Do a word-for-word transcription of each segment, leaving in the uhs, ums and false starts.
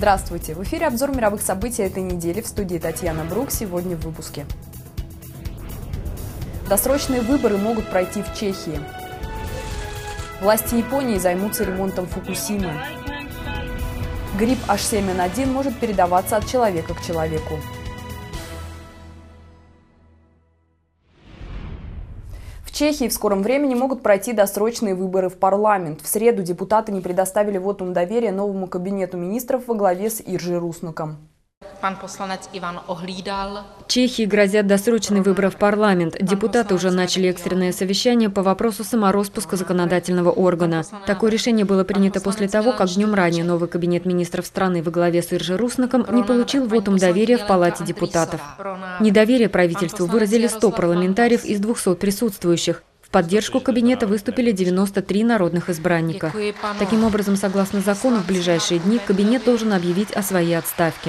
Здравствуйте! В эфире обзор мировых событий этой недели. В студии Татьяна Брук. Сегодня в выпуске. Досрочные выборы могут пройти в Чехии. Власти Японии займутся ремонтом Фукусимы. Грипп эйч семь эн один может передаваться от человека к человеку. В Чехии в скором времени могут пройти досрочные выборы в парламент. В среду депутаты не предоставили вотум доверия новому кабинету министров во главе с Иржи Руснуком. Чехии грозят досрочные выборы в парламент. Депутаты уже начали экстренное совещание по вопросу самороспуска законодательного органа. Такое решение было принято после того, как днем ранее новый кабинет министров страны во главе с Иржи Руснуком не получил вотум доверия в Палате депутатов. Недоверие правительству выразили сто парламентариев из двухсот присутствующих. В поддержку кабинета выступили девяносто три народных избранника. Таким образом, согласно закону, в ближайшие дни кабинет должен объявить о своей отставке.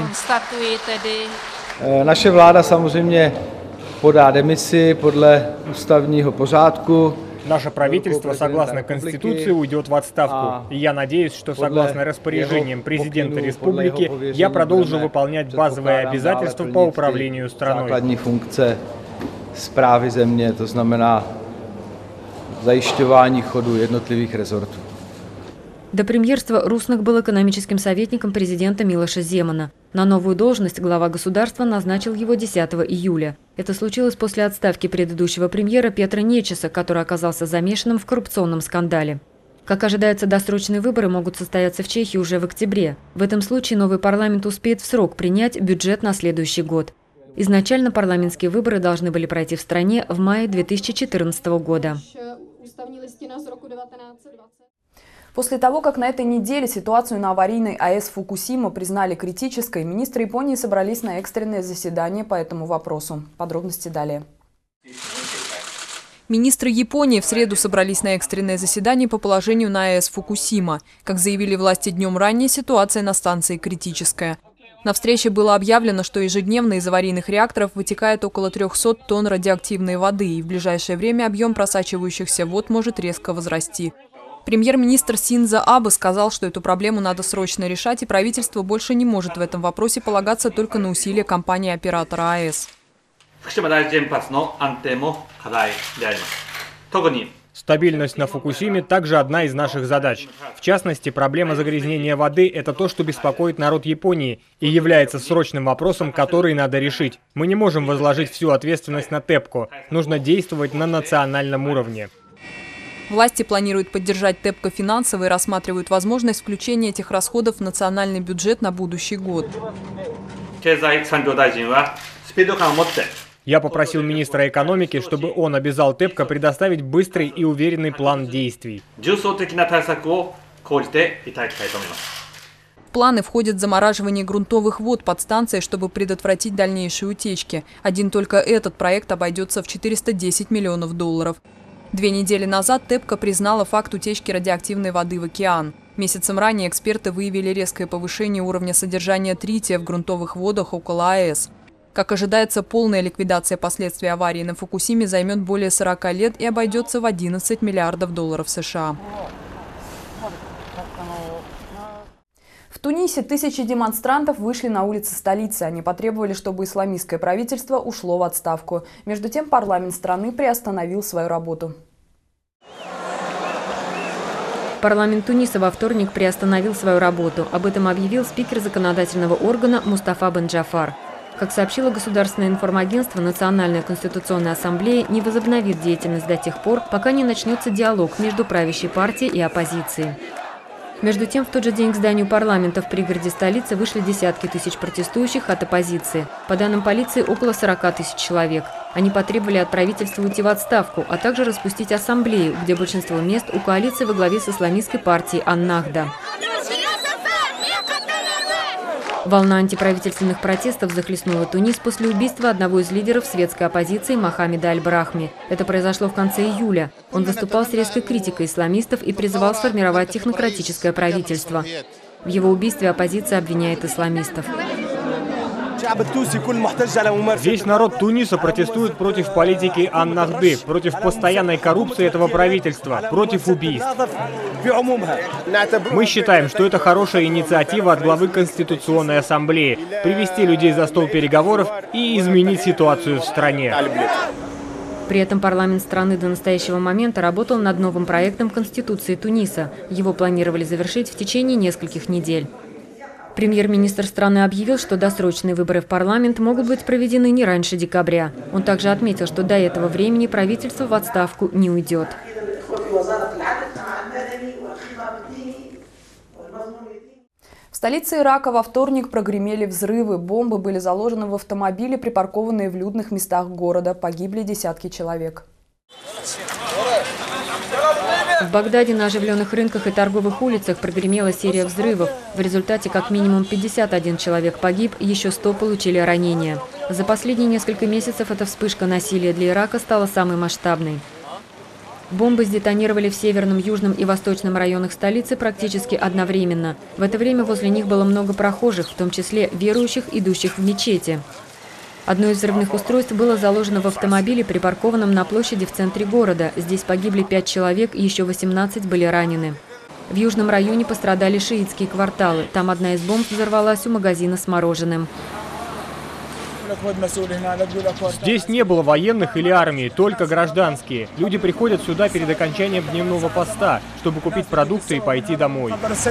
Наша vláda samozřejmě podá demisi podle ústavního pořádku. Наше правительство, согласно Конституции, уйдет в отставку. И я надеюсь, что согласно распоряжениям президента республики я продолжу выполнять базовые обязательства по управлению страной. Základní funkce správy země, to znamená zajišťování chodu jednotlivých rezortů. До премьерства Руснук был экономическим советником президента Милоша Земана. На новую должность глава государства назначил его десятого июля. Это случилось после отставки предыдущего премьера Петра Нечеса, который оказался замешанным в коррупционном скандале. Как ожидается, досрочные выборы могут состояться в Чехии уже в октябре. В этом случае новый парламент успеет в срок принять бюджет на следующий год. Изначально парламентские выборы должны были пройти в стране в мае две тысячи четырнадцатого года. После того, как на этой неделе ситуацию на аварийной АЭС Фукусима признали критической, министры Японии собрались на экстренное заседание по этому вопросу. Подробности далее. Министры Японии в среду собрались на экстренное заседание по положению на АЭС Фукусима. Как заявили власти днем ранее, ситуация на станции критическая. На встрече было объявлено, что ежедневно из аварийных реакторов вытекает около трёхсот тонн радиоактивной воды, и в ближайшее время объем просачивающихся вод может резко возрасти. Премьер-министр Синдзо Абе сказал, что эту проблему надо срочно решать, и правительство больше не может в этом вопросе полагаться только на усилия компании-оператора АЭС. Стабильность на Фукусиме также одна из наших задач. В частности, проблема загрязнения воды – это то, что беспокоит народ Японии и является срочным вопросом, который надо решить. Мы не можем возложить всю ответственность на ТЭПКО. Нужно действовать на национальном уровне. Власти планируют поддержать ТЭПКО финансово и рассматривают возможность включения этих расходов в национальный бюджет на будущий год. Я попросил министра экономики, чтобы он обязал ТЭПКО предоставить быстрый и уверенный план действий. В планы входит замораживание грунтовых вод под станцией, чтобы предотвратить дальнейшие утечки. Один только этот проект обойдется в четыреста десять миллионов долларов. Две недели назад ТЭПКО признала факт утечки радиоактивной воды в океан. Месяцем ранее эксперты выявили резкое повышение уровня содержания трития в грунтовых водах около АЭС. Как ожидается, полная ликвидация последствий аварии на Фукусиме займет более сорока лет и обойдется в одиннадцать миллиардов долларов США. В Тунисе тысячи демонстрантов вышли на улицы столицы. Они потребовали, чтобы исламистское правительство ушло в отставку. Между тем, парламент страны приостановил свою работу. Парламент Туниса во вторник приостановил свою работу. Об этом объявил спикер законодательного органа Мустафа Бен Джафар. Как сообщило государственное информагентство, Национальная конституционная ассамблея не возобновит деятельность до тех пор, пока не начнется диалог между правящей партией и оппозицией. Между тем, в тот же день к зданию парламента в пригороде столицы вышли десятки тысяч протестующих от оппозиции. По данным полиции, около сорока тысяч человек. Они потребовали от правительства уйти в отставку, а также распустить ассамблею, где большинство мест у коалиции во главе с исламистской партией Ан-Нахда. Волна антиправительственных протестов захлестнула Тунис после убийства одного из лидеров светской оппозиции Мохаммеда Аль-Брахми. Это произошло в конце июля. Он выступал с резкой критикой исламистов и призывал сформировать технократическое правительство. В его убийстве оппозиция обвиняет исламистов. Весь народ Туниса протестует против политики Ан-Нахды, против постоянной коррупции этого правительства, против убийств. Мы считаем, что это хорошая инициатива от главы Конституционной Ассамблеи – привести людей за стол переговоров и изменить ситуацию в стране. При этом парламент страны до настоящего момента работал над новым проектом Конституции Туниса. Его планировали завершить в течение нескольких недель. Премьер-министр страны объявил, что досрочные выборы в парламент могут быть проведены не раньше декабря. Он также отметил, что до этого времени правительство в отставку не уйдет. В столице Ирака во вторник прогремели взрывы. Бомбы были заложены в автомобили, припаркованные в людных местах города. Погибли десятки человек. В Багдаде на оживленных рынках и торговых улицах прогремела серия взрывов. В результате как минимум пятьдесят один человек погиб, еще сто получили ранения. За последние несколько месяцев эта вспышка насилия для Ирака стала самой масштабной. Бомбы сдетонировали в северном, южном и восточном районах столицы практически одновременно. В это время возле них было много прохожих, в том числе верующих, идущих в мечети. Одно из взрывных устройств было заложено в автомобиле, припаркованном на площади в центре города. Здесь погибли пять человек, еще восемнадцать были ранены. В южном районе пострадали шиитские кварталы. Там одна из бомб взорвалась у магазина с мороженым. Здесь не было военных или армии, только гражданские. Люди приходят сюда перед окончанием дневного поста, чтобы купить продукты и пойти домой.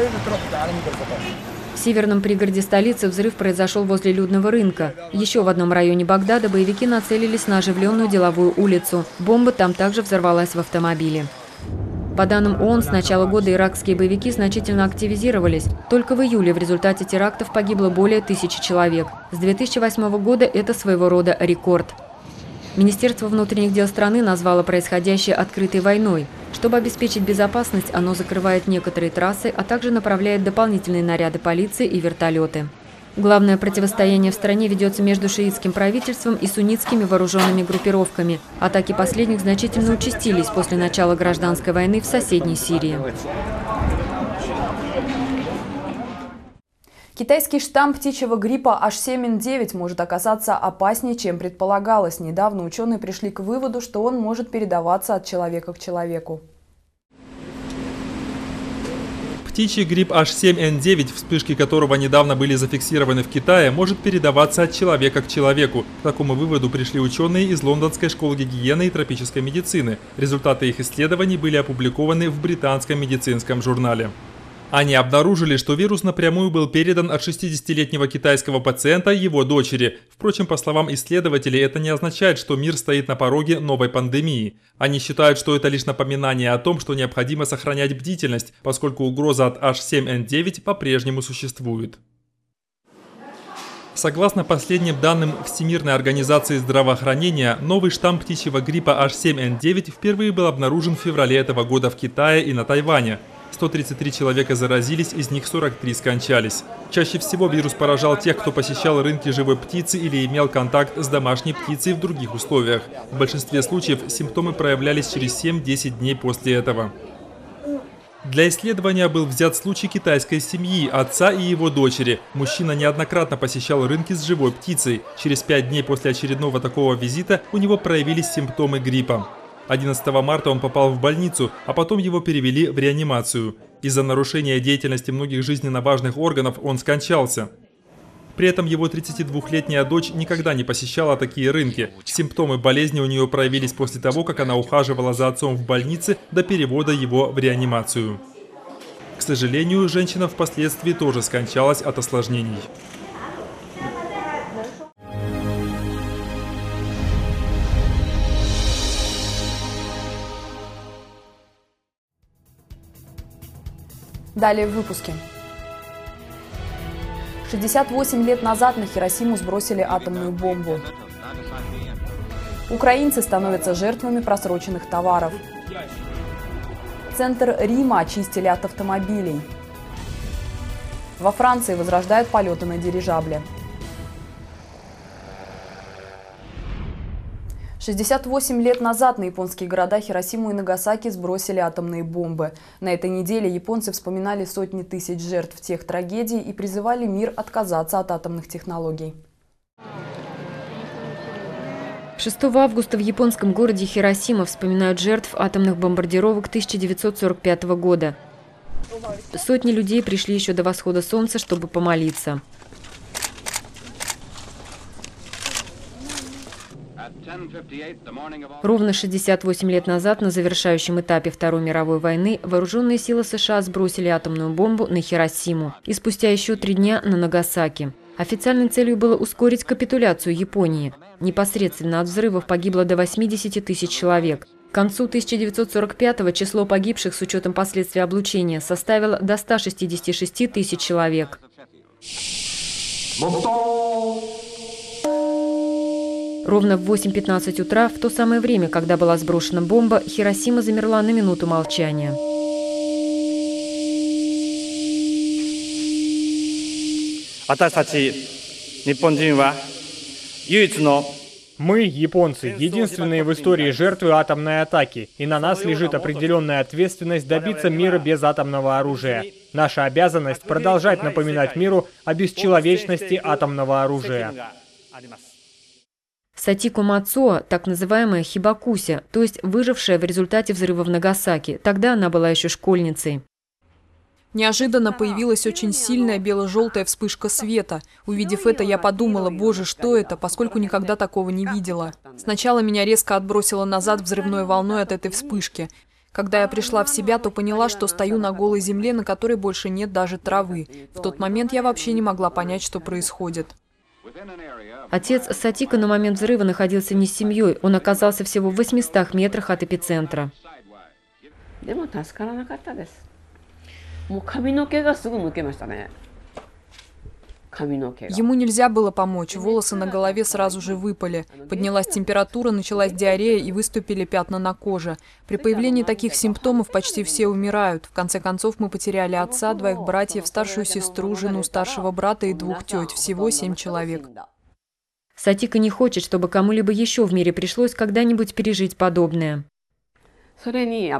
В северном пригороде столицы взрыв произошел возле людного рынка. Еще в одном районе Багдада боевики нацелились на оживленную деловую улицу. Бомба там также взорвалась в автомобиле. По данным ООН, с начала года иракские боевики значительно активизировались. Только в июле в результате терактов погибло более тысячи человек. С две тысячи восьмого года это своего рода рекорд. Министерство внутренних дел страны назвало происходящее открытой войной. Чтобы обеспечить безопасность, оно закрывает некоторые трассы, а также направляет дополнительные наряды полиции и вертолеты. Главное противостояние в стране ведется между шиитским правительством и суннитскими вооруженными группировками. Атаки последних значительно участились после начала гражданской войны в соседней Сирии. Китайский штамм птичьего гриппа эйч семь эн девять может оказаться опаснее, чем предполагалось. Недавно ученые пришли к выводу, что он может передаваться от человека к человеку. Птичий грипп эйч семь эн девять, вспышки которого недавно были зафиксированы в Китае, может передаваться от человека к человеку. К такому выводу пришли ученые из Лондонской школы гигиены и тропической медицины. Результаты их исследований были опубликованы в британском медицинском журнале. Они обнаружили, что вирус напрямую был передан от шестидесятилетнего китайского пациента его дочери. Впрочем, по словам исследователей, это не означает, что мир стоит на пороге новой пандемии. Они считают, что это лишь напоминание о том, что необходимо сохранять бдительность, поскольку угроза от эйч семь эн девять по-прежнему существует. Согласно последним данным Всемирной организации здравоохранения, новый штамм птичьего гриппа эйч семь эн девять впервые был обнаружен в феврале этого года в Китае и на Тайване. сто тридцать три человека заразились, из них сорок три скончались. Чаще всего вирус поражал тех, кто посещал рынки живой птицы или имел контакт с домашней птицей в других условиях. В большинстве случаев симптомы проявлялись через семь-десять дней после этого. Для исследования был взят случай китайской семьи, отца и его дочери. Мужчина неоднократно посещал рынки с живой птицей. Через пять дней после очередного такого визита у него проявились симптомы гриппа. одиннадцатого марта он попал в больницу, а потом его перевели в реанимацию. Из-за нарушения деятельности многих жизненно важных органов он скончался. При этом его тридцатидвухлетняя дочь никогда не посещала такие рынки. Симптомы болезни у нее проявились после того, как она ухаживала за отцом в больнице до перевода его в реанимацию. К сожалению, женщина впоследствии тоже скончалась от осложнений. Далее в выпуске. шестьдесят восемь лет назад на Хиросиму сбросили атомную бомбу. Украинцы становятся жертвами просроченных товаров. Центр Рима очистили от автомобилей. Во Франции возрождают полеты на дирижабле. шестьдесят восемь лет назад на японские города Хиросиму и Нагасаки сбросили атомные бомбы. На этой неделе японцы вспоминали сотни тысяч жертв тех трагедий и призывали мир отказаться от атомных технологий. шестого августа в японском городе Хиросима вспоминают жертв атомных бомбардировок тысяча девятьсот сорок пятого года. Сотни людей пришли еще до восхода солнца, чтобы помолиться. Ровно шестьдесят восемь лет назад, на завершающем этапе Второй мировой войны, вооруженные силы США сбросили атомную бомбу на Хиросиму и спустя еще три дня на Нагасаки. Официальной целью было ускорить капитуляцию Японии. Непосредственно от взрывов погибло до восьмидесяти тысяч человек. К концу тысяча девятьсот сорок пятого число погибших с учетом последствий облучения составило до ста шестидесяти шести тысяч человек. Ровно в восемь пятнадцать утра, в то самое время, когда была сброшена бомба, Хиросима замерла на минуту молчания. Мы, японцы, единственные в истории жертвы атомной атаки, и на нас лежит определенная ответственность добиться мира без атомного оружия. Наша обязанность продолжать напоминать миру о бесчеловечности атомного оружия. Сатико Мацуо, так называемая Хибакуся, то есть выжившая в результате взрыва в Нагасаки. Тогда она была еще школьницей. Неожиданно появилась очень сильная бело-желтая вспышка света. Увидев это, я подумала: боже, что это, поскольку никогда такого не видела. Сначала меня резко отбросило назад взрывной волной от этой вспышки. Когда я пришла в себя, то поняла, что стою на голой земле, на которой больше нет даже травы. В тот момент я вообще не могла понять, что происходит. Отец Сатико на момент взрыва находился не с семьей, он оказался всего в восьмистах метрах от эпицентра. Ему нельзя было помочь, волосы на голове сразу же выпали. Поднялась температура, началась диарея и выступили пятна на коже. При появлении таких симптомов почти все умирают. В конце концов мы потеряли отца, двоих братьев, старшую сестру, жену старшего брата и двух теть. Всего семь человек. Сатико не хочет, чтобы кому-либо еще в мире пришлось когда-нибудь пережить подобное. Вначале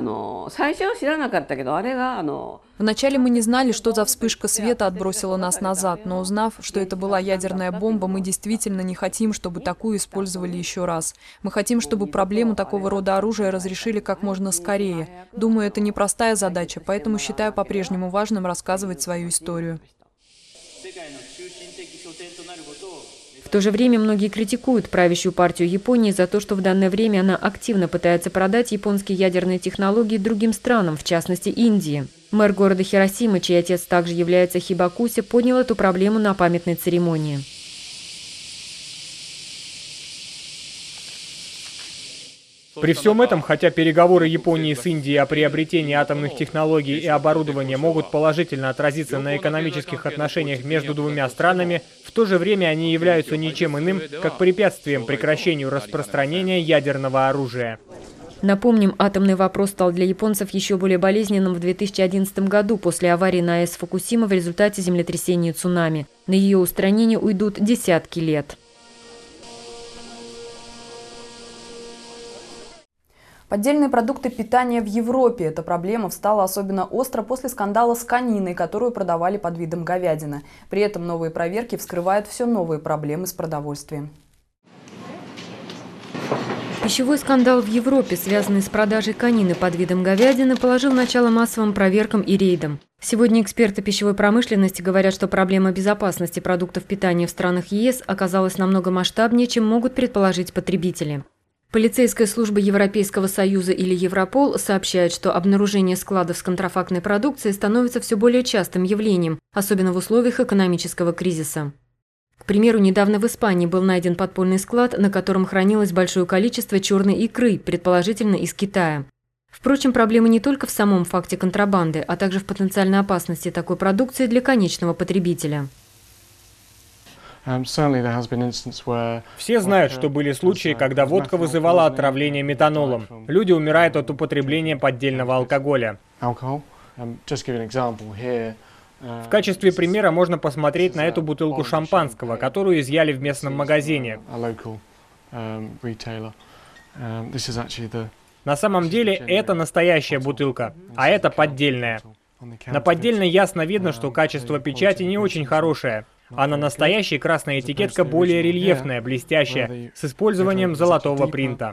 мы не знали, что за вспышка света отбросила нас назад, но узнав, что это была ядерная бомба, мы действительно не хотим, чтобы такую использовали еще раз. Мы хотим, чтобы проблему такого рода оружия разрешили как можно скорее. Думаю, это непростая задача, поэтому считаю по-прежнему важным рассказывать свою историю. В то же время многие критикуют правящую партию Японии за то, что в данное время она активно пытается продать японские ядерные технологии другим странам, в частности Индии. Мэр города Хиросима, чей отец также является Хибакуся, поднял эту проблему на памятной церемонии. При всем этом, хотя переговоры Японии с Индией о приобретении атомных технологий и оборудования могут положительно отразиться на экономических отношениях между двумя странами, в то же время они являются ничем иным, как препятствием прекращению распространения ядерного оружия. Напомним, атомный вопрос стал для японцев еще более болезненным в две тысячи одиннадцатом году после аварии на АЭС Фукусима в результате землетрясения и цунами. На ее устранение уйдут десятки лет. Поддельные продукты питания в Европе. Эта проблема встала особенно остро после скандала с кониной, которую продавали под видом говядины. При этом новые проверки вскрывают все новые проблемы с продовольствием. Пищевой скандал в Европе, связанный с продажей конины под видом говядины, положил начало массовым проверкам и рейдам. Сегодня эксперты пищевой промышленности говорят, что проблема безопасности продуктов питания в странах ЕС оказалась намного масштабнее, чем могут предположить потребители. Полицейская служба Европейского Союза или Европол сообщает, что обнаружение складов с контрафактной продукцией становится все более частым явлением, особенно в условиях экономического кризиса. К примеру, недавно в Испании был найден подпольный склад, на котором хранилось большое количество черной икры, предположительно из Китая. Впрочем, проблема не только в самом факте контрабанды, а также в потенциальной опасности такой продукции для конечного потребителя. Все знают, что были случаи, когда водка вызывала отравление метанолом. Люди умирают от употребления поддельного алкоголя. В качестве примера можно посмотреть на эту бутылку шампанского, которую изъяли в местном магазине. На самом деле это настоящая бутылка, а это поддельная. На поддельной ясно видно, что качество печати не очень хорошее. А на настоящей красная этикетка более рельефная, блестящая, с использованием золотого принта.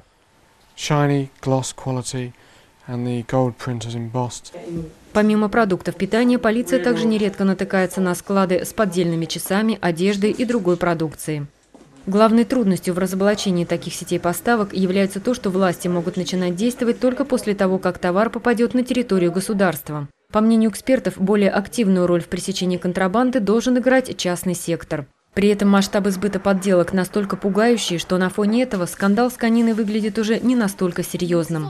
Помимо продуктов питания, полиция также нередко натыкается на склады с поддельными часами, одеждой и другой продукцией. Главной трудностью в разоблачении таких сетей поставок является то, что власти могут начинать действовать только после того, как товар попадет на территорию государства. По мнению экспертов, более активную роль в пресечении контрабанды должен играть частный сектор. При этом масштабы сбыта подделок настолько пугающие, что на фоне этого скандал с кониной выглядит уже не настолько серьезным.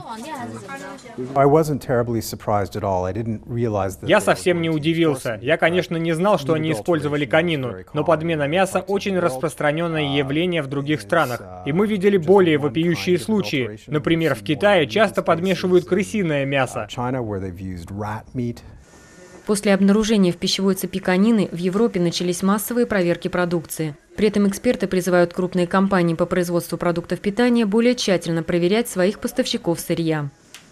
Я совсем не удивился. Я, конечно, не знал, что они использовали конину, но подмена мяса – очень распространенное явление в других странах. И мы видели более вопиющие случаи. Например, в Китае часто подмешивают крысиное мясо. После обнаружения в пищевой цепи конины в Европе начались массовые проверки продукции. При этом эксперты призывают крупные компании по производству продуктов питания более тщательно проверять своих поставщиков сырья.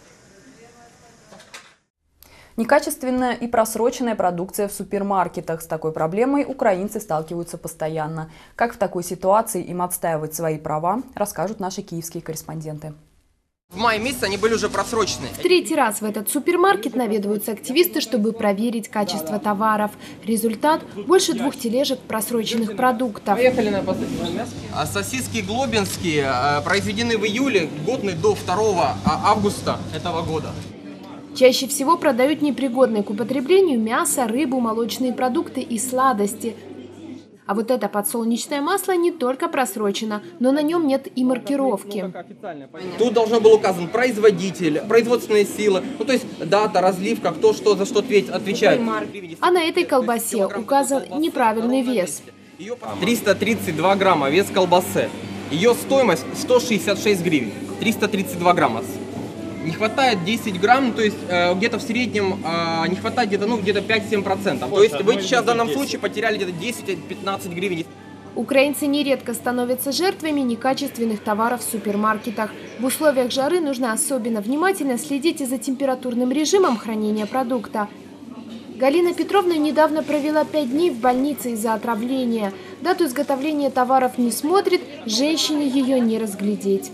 Некачественная и просроченная продукция в супермаркетах. С такой проблемой украинцы сталкиваются постоянно. Как в такой ситуации им отстаивать свои права, расскажут наши киевские корреспонденты. В мае месяце они были уже просрочены. В третий раз в этот супермаркет наведываются активисты, чтобы проверить качество товаров. Результат – больше двух тележек просроченных продуктов. Поехали на мясо. А сосиски глобинские произведены в июле, годные до второго августа этого года. Чаще всего продают непригодные к употреблению мясо, рыбу, молочные продукты и сладости. А вот это подсолнечное масло не только просрочено, но на нем нет и маркировки. Тут должен был указан производитель, производственные силы, ну то есть дата, разливка, кто что за что отвечает. А на этой колбасе указан неправильный вес. триста тридцать два грамма вес колбасы. Ее стоимость сто шестьдесят шесть гривен. триста тридцать два грамма. Не хватает десять грамм, то есть э, где-то в среднем э, не хватает где-то ну, где-то пять-семь процентов. То есть вы сейчас в данном случае потеряли где-то десять-пятнадцать гривен. Украинцы нередко становятся жертвами некачественных товаров в супермаркетах. В условиях жары нужно особенно внимательно следить за температурным режимом хранения продукта. Галина Петровна недавно провела пять дней в больнице из-за отравления. Дату изготовления товаров не смотрит, женщине ее не разглядеть.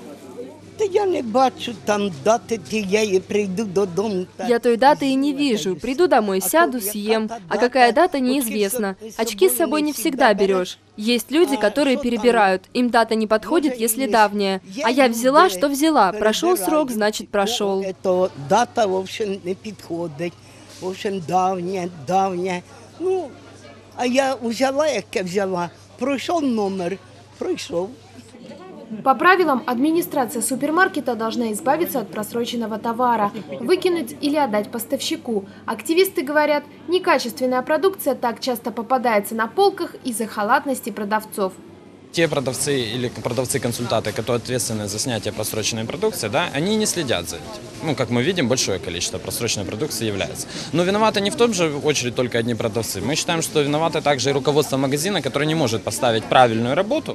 Я не бачу там даты, я и приду додому. Я той даты и не вижу. Приду домой, сяду, съем. А какая дата, неизвестно. Очки с собой не всегда берешь. Есть люди, которые перебирают. Им дата не подходит, если давняя. А я взяла, что взяла. Прошел срок, значит прошел. Дата, в общем, не подходит. В общем, давняя, давняя. Ну, а я взяла, як я взяла. Пройшов номер, пройшов. По правилам, администрация супермаркета должна избавиться от просроченного товара, выкинуть или отдать поставщику. Активисты говорят, некачественная продукция так часто попадается на полках из-за халатности продавцов. Те продавцы или продавцы-консультанты, которые ответственны за снятие просроченной продукции, да, они не следят за этим. Ну, как мы видим, большое количество просроченной продукции является. Но виноваты не в том же очередь только одни продавцы. Мы считаем, что виноваты также и руководство магазина, которое не может поставить правильную работу.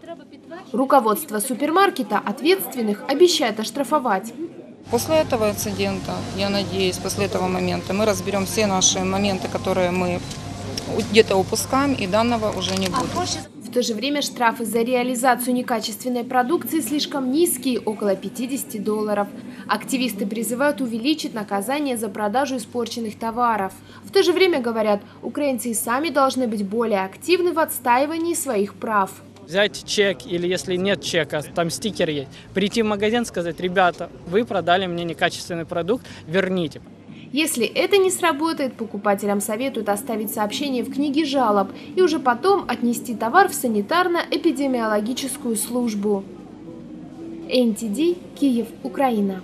Руководство супермаркета ответственных обещает оштрафовать. После этого инцидента, я надеюсь, после этого момента мы разберем все наши моменты, которые мы где-то упускаем, и данного уже не будет. В то же время штрафы за реализацию некачественной продукции слишком низкие, около пятидесяти долларов. Активисты призывают увеличить наказание за продажу испорченных товаров. В то же время, говорят, украинцы и сами должны быть более активны в отстаивании своих прав. Взять чек, или если нет чека, там стикер есть, прийти в магазин, сказать: ребята, вы продали мне некачественный продукт, верните. Если это не сработает, покупателям советуют оставить сообщение в книге жалоб и уже потом отнести товар в санитарно-эпидемиологическую службу. эн ти ди, Киев, Украина.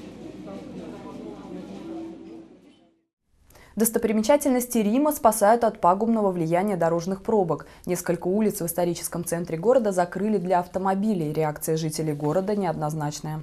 Достопримечательности Рима спасают от пагубного влияния дорожных пробок. Несколько улиц в историческом центре города закрыли для автомобилей. Реакция жителей города неоднозначная.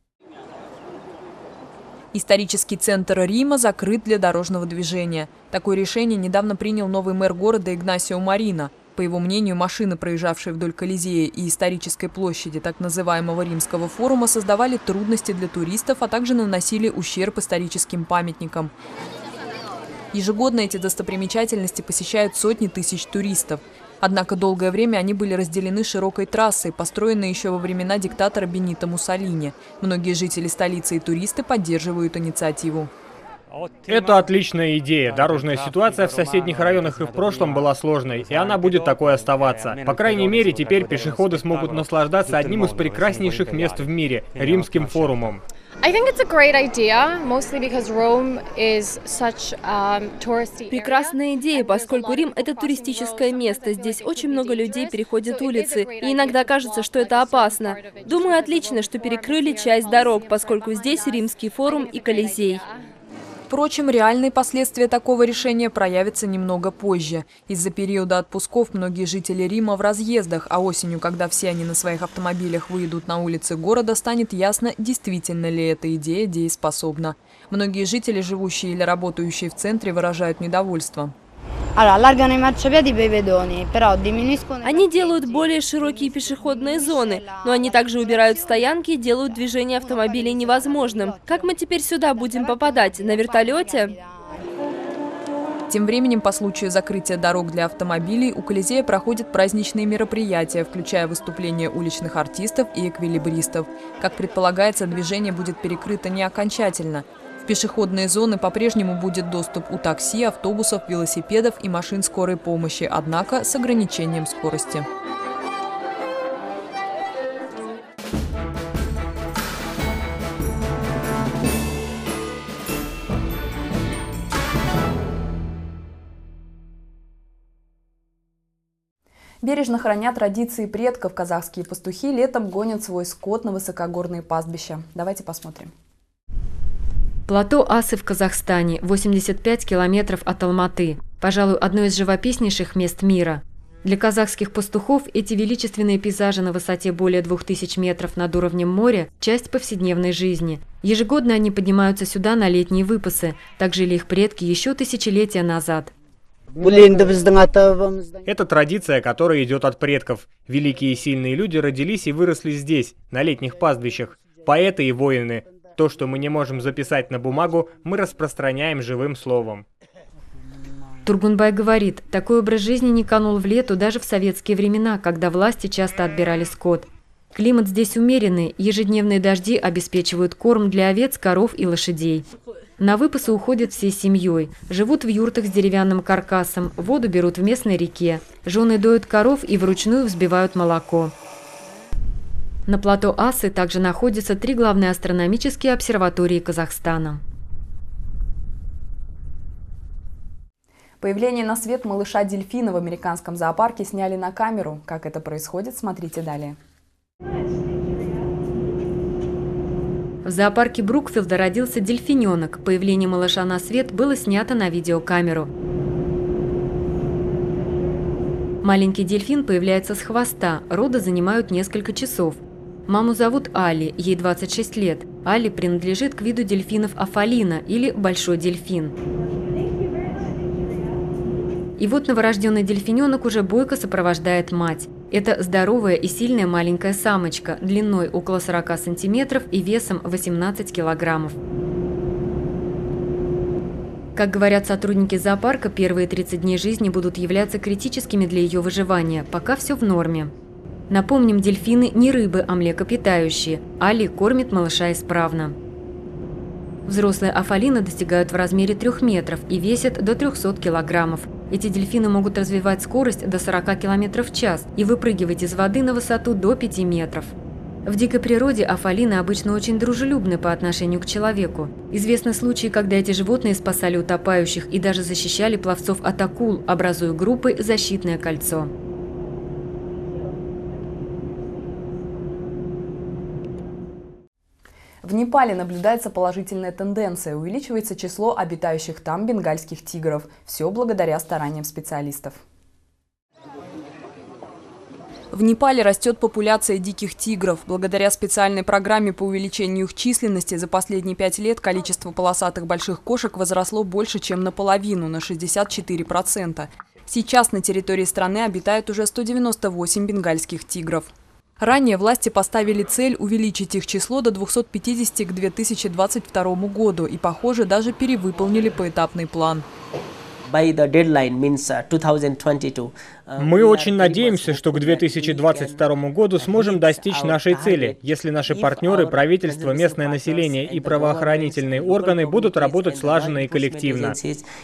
Исторический центр Рима закрыт для дорожного движения. Такое решение недавно принял новый мэр города Игнасио Марина. По его мнению, машины, проезжавшие вдоль Колизея и исторической площади так называемого Римского форума, создавали трудности для туристов, а также наносили ущерб историческим памятникам. Ежегодно эти достопримечательности посещают сотни тысяч туристов. Однако долгое время они были разделены широкой трассой, построенной еще во времена диктатора Бенито Муссолини. Многие жители столицы и туристы поддерживают инициативу. Это отличная идея. Дорожная ситуация в соседних районах и в прошлом была сложной, и она будет такой оставаться. По крайней мере, теперь пешеходы смогут наслаждаться одним из прекраснейших мест в мире – Римским форумом. Прекрасная идея, поскольку Рим – это туристическое место. Здесь очень много людей переходят улицы, и иногда кажется, что это опасно. Думаю, отлично, что перекрыли часть дорог, поскольку здесь Римский форум и Колизей. Впрочем, реальные последствия такого решения проявятся немного позже. Из-за периода отпусков многие жители Рима в разъездах, а осенью, когда все они на своих автомобилях выйдут на улицы города, станет ясно, действительно ли эта идея дееспособна. Многие жители, живущие или работающие в центре, выражают недовольство. Они делают более широкие пешеходные зоны, но они также убирают стоянки и делают движение автомобилей невозможным. Как мы теперь сюда будем попадать? На вертолете? Тем временем, по случаю закрытия дорог для автомобилей, у Колизея проходят праздничные мероприятия, включая выступления уличных артистов и эквилибристов. Как предполагается, движение будет перекрыто не окончательно. В пешеходные зоны по-прежнему будет доступ у такси, автобусов, велосипедов и машин скорой помощи, однако с ограничением скорости. Бережно храня традиции предков, казахские пастухи летом гонят свой скот на высокогорные пастбища. Давайте посмотрим. Плато Асы в Казахстане, восемьдесят пять километров от Алматы. Пожалуй, одно из живописнейших мест мира. Для казахских пастухов эти величественные пейзажи на высоте более двух тысяч метров над уровнем моря – часть повседневной жизни. Ежегодно они поднимаются сюда на летние выпасы. Так жили их предки еще тысячелетия назад. Это традиция, которая идет от предков. Великие и сильные люди родились и выросли здесь, на летних пастбищах. Поэты и воины. То, что мы не можем записать на бумагу, мы распространяем живым словом. Тургунбай говорит, такой образ жизни не канул в лету даже в советские времена, когда власти часто отбирали скот. Климат здесь умеренный, ежедневные дожди обеспечивают корм для овец, коров и лошадей. На выпасы уходят всей семьей, живут в юртах с деревянным каркасом, воду берут в местной реке, жены доют коров и вручную взбивают молоко. На плато Асы также находятся три главные астрономические обсерватории Казахстана. Появление на свет малыша-дельфина в американском зоопарке сняли на камеру. Как это происходит, смотрите далее. В зоопарке Брукфилда родился дельфиненок. Появление малыша на свет было снято на видеокамеру. Маленький дельфин появляется с хвоста, роды занимают несколько часов. Маму зовут Али, ей двадцать шесть лет. Али принадлежит к виду дельфинов афалина или большой дельфин. И вот новорожденный дельфиненок уже бойко сопровождает мать. Это здоровая и сильная маленькая самочка, длиной около сорока сантиметров и весом восемнадцать килограммов. Как говорят сотрудники зоопарка, первые тридцать дней жизни будут являться критическими для ее выживания, пока все в норме. Напомним, дельфины не рыбы, а млекопитающие. Али кормит малыша исправно. Взрослые афалины достигают в размере трех метров и весят до трёхсот килограммов. Эти дельфины могут развивать скорость до сорока километров в час и выпрыгивать из воды на высоту до пяти метров. В дикой природе афалины обычно очень дружелюбны по отношению к человеку. Известны случаи, когда эти животные спасали утопающих и даже защищали пловцов от акул, образуя группой защитное кольцо. В Непале наблюдается положительная тенденция. Увеличивается число обитающих там бенгальских тигров. Все благодаря стараниям специалистов. В Непале растет популяция диких тигров. Благодаря специальной программе по увеличению их численности за последние пять лет количество полосатых больших кошек возросло больше, чем наполовину, на шестьдесят четыре процента. Сейчас на территории страны обитают уже сто девяносто восемь бенгальских тигров. Ранее власти поставили цель увеличить их число до двухсот пятидесяти к две тысячи двадцать второму году и, похоже, даже перевыполнили поэтапный план. Мы очень надеемся, что к две тысячи двадцать второму году сможем достичь нашей цели, если наши партнеры, правительство, местное население и правоохранительные органы будут работать слаженно и коллективно.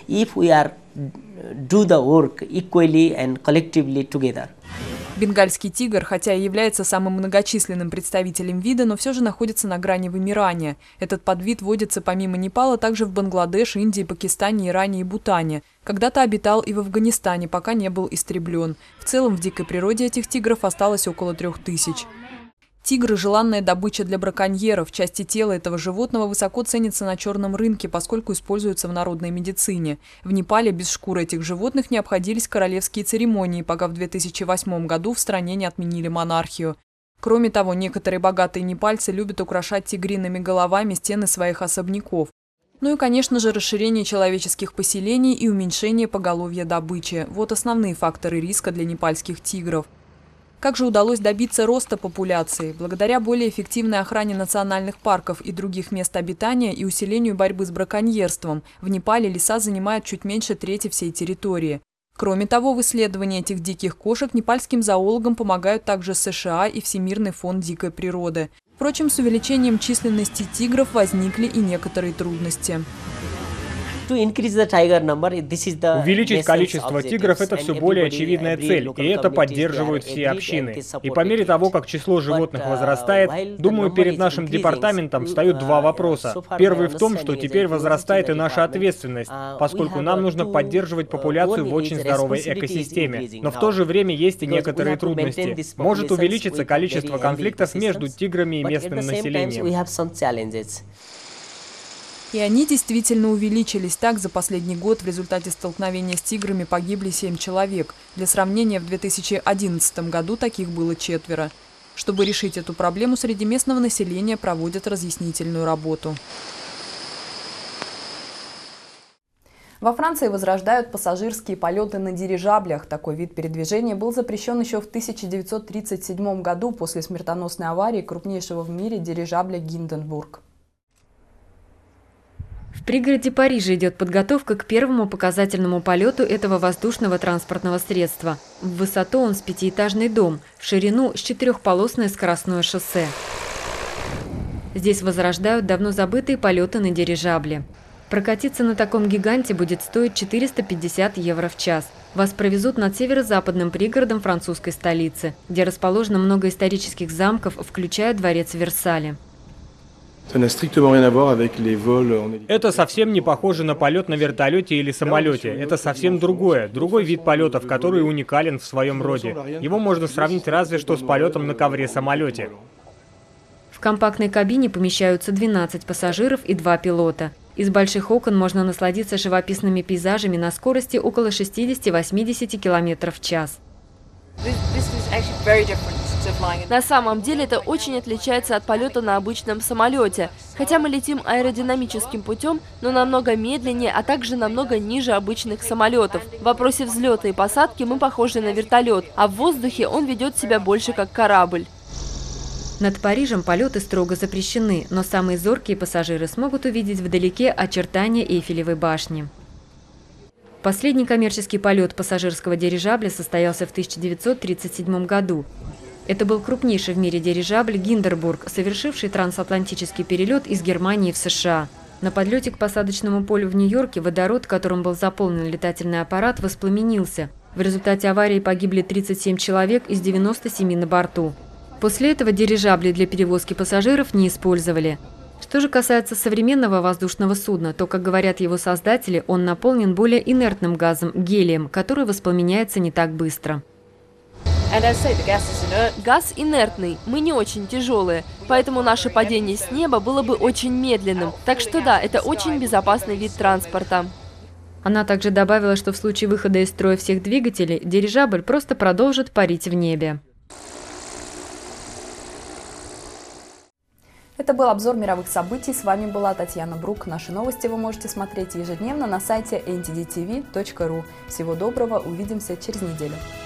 Бенгальский тигр, хотя и является самым многочисленным представителем вида, но все же находится на грани вымирания. Этот подвид водится помимо Непала также в Бангладеш, Индии, Пакистане, Иране и Бутане. Когда-то обитал и в Афганистане, пока не был истреблен. В целом в дикой природе этих тигров осталось около трех тысяч. Тигры – желанная добыча для браконьеров. Части тела этого животного высоко ценятся на черном рынке, поскольку используются в народной медицине. В Непале без шкуры этих животных не обходились королевские церемонии, пока в две тысячи восьмом году в стране не отменили монархию. Кроме того, некоторые богатые непальцы любят украшать тигриными головами стены своих особняков. Ну и, конечно же, расширение человеческих поселений и уменьшение поголовья добычи. Вот основные факторы риска для непальских тигров. Как же удалось добиться роста популяции? Благодаря более эффективной охране национальных парков и других мест обитания и усилению борьбы с браконьерством. В Непале леса занимают чуть меньше трети всей территории. Кроме того, в исследовании этих диких кошек непальским зоологам помогают также США и Всемирный фонд дикой природы. Впрочем, с увеличением численности тигров возникли и некоторые трудности. Увеличить количество тигров – это все более очевидная цель, и это поддерживают все общины. И по мере того, как число животных возрастает, думаю, перед нашим департаментом встают два вопроса. Первый в том, что теперь возрастает и наша ответственность, поскольку нам нужно поддерживать популяцию в очень здоровой экосистеме. Но в то же время есть и некоторые трудности. Может увеличиться количество конфликтов между тиграми и местным населением. И они действительно увеличились. Так, за последний год в результате столкновения с тиграми погибли семь человек. Для сравнения, в две тысячи одиннадцатом году таких было четверо. Чтобы решить эту проблему, среди местного населения проводят разъяснительную работу. Во Франции возрождают пассажирские полеты на дирижаблях. Такой вид передвижения был запрещен еще в тысяча девятьсот тридцать седьмом году после смертоносной аварии крупнейшего в мире дирижабля «Гинденбург». В пригороде Парижа идет подготовка к первому показательному полету этого воздушного транспортного средства. В высоту он с пятиэтажный дом, в ширину с четырехполосное скоростное шоссе. Здесь возрождают давно забытые полеты на дирижабле. Прокатиться на таком гиганте будет стоить четыреста пятьдесят евро в час. Вас провезут над северо-западным пригородом французской столицы, где расположено много исторических замков, включая дворец Версаля. Это совсем не похоже на полет на вертолете или самолете. Это совсем другое. Другой вид полетов, который уникален в своем роде. Его можно сравнить разве что с полетом на ковре-самолете. В компактной кабине помещаются двенадцать пассажиров и два пилота. Из больших окон можно насладиться живописными пейзажами на скорости около шестидесяти-восьмидесяти километров в час. На самом деле это очень отличается от полета на обычном самолете. Хотя мы летим аэродинамическим путем, но намного медленнее, а также намного ниже обычных самолетов. В вопросе взлета и посадки мы похожи на вертолет, а в воздухе он ведет себя больше как корабль. Над Парижем полеты строго запрещены, но самые зоркие пассажиры смогут увидеть вдалеке очертания Эйфелевой башни. Последний коммерческий полет пассажирского дирижабля состоялся в тысяча девятьсот тридцать седьмом году. Это был крупнейший в мире дирижабль «Гинденбург», совершивший трансатлантический перелет из Германии в США. На подлете к посадочному полю в Нью-Йорке водород, которым был заполнен летательный аппарат, воспламенился. В результате аварии погибли тридцать семь человек из девяноста семи на борту. После этого дирижабли для перевозки пассажиров не использовали. Что же касается современного воздушного судна, то, как говорят его создатели, он наполнен более инертным газом – гелием, который воспламеняется не так быстро. Газ инертный, мы не очень тяжелые, поэтому наше падение с неба было бы очень медленным. Так что да, это очень безопасный вид транспорта. Она также добавила, что в случае выхода из строя всех двигателей дирижабль просто продолжит парить в небе. Это был обзор мировых событий. С вами была Татьяна Брук. Наши новости вы можете смотреть ежедневно на сайте эн ти ди ти ви точка ру. Всего доброго, увидимся через неделю.